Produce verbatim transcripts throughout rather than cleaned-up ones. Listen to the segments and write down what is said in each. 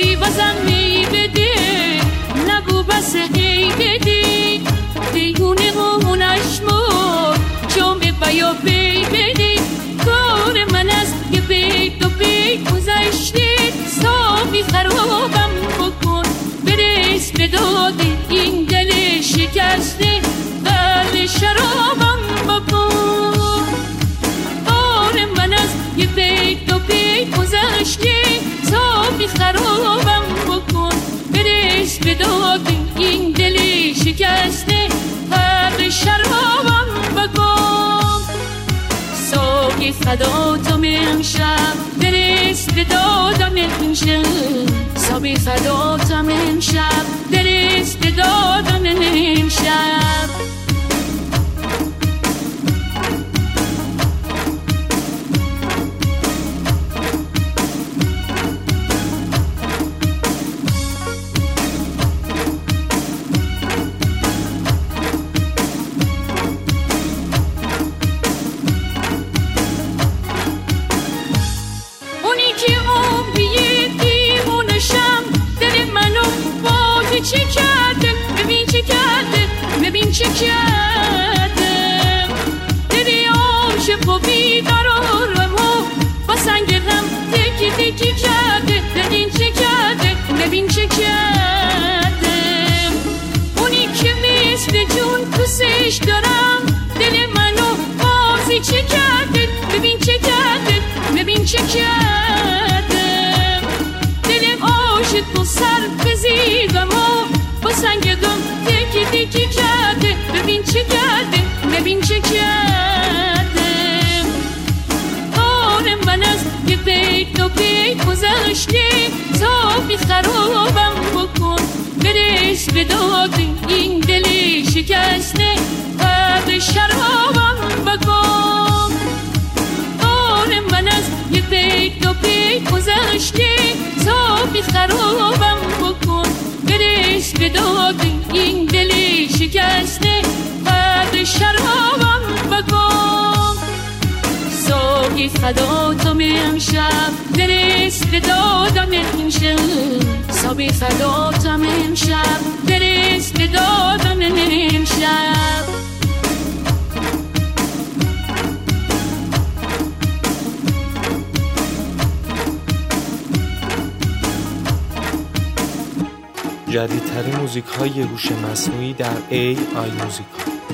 صبحی بازم می بده نگو بس هی بدی دیونه مونش مو جمعه بیا بی بدی کار من از یه بیت و بیت گذشته صبحی خرابم بکن برس به داد این دل شکسته قلب شرابم بکن کار من از یه بیت و بیت گذشته صبحی خرابم بکن برس به داد این دل شکسته قلب شرابم بکن صبحی فدا تو امشب برس به دادم امشب صبحی فدا تو امشب برس به دادم امشب چه کرده ببین چه کرده ببین چه کرده دلی عاشق و بیقرارم و با سنگ غم تکی تکی کرده ببین چه کرده ببین چه کرده اونی که مثل جون دوستش دارم دل منو بازی چه کرده ببین چه کرده ببین چه کرده دل عاشق و سر بزیدم با سنگ غم تکی تکی کرده ببین چه کرده ببین چه کرده کار من از یه بیت و بیت گذشته صبحی خرابم بکن برس به داد این دل شکسته قدر شرابم بکن کار من از یه بیت و بیت گذشته صبحی خرابم بکن برس به داد این دل شکسته قدر شرابم بکن صبحی فدا تو امشب برس به دادم امشب صبحی فدا تو امشب برس به دادم امشب جدیدترین موزیک های هوش مصنوعی در ای آی موزیک.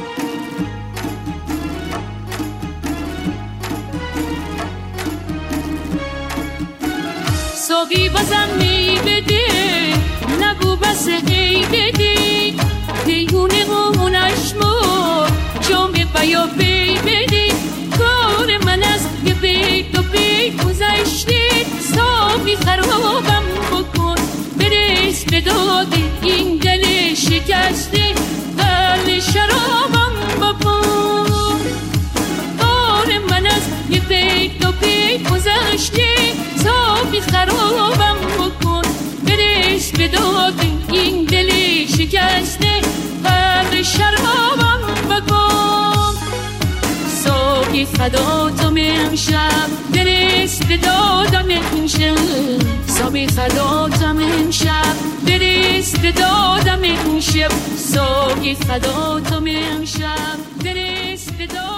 صبحی بازم می بده نگو بس هی بدی دیونه مونش مو جمعه بیا بی بدی کار من از یه بیت و بیت گذشته صبحی خرابم بکن برس به داد این دل شکسته قلب شرابم بکن کار من از یه بیت و بیت گذشته صبحی خرابم بکن برس به داد این دل شکسته قلب شرابم بکن صبحی فدا تو امشب برس به دادم امشب صبحی فدا تو امشب برس به دادم امشب صبحی فدا تو امشب برس به دادم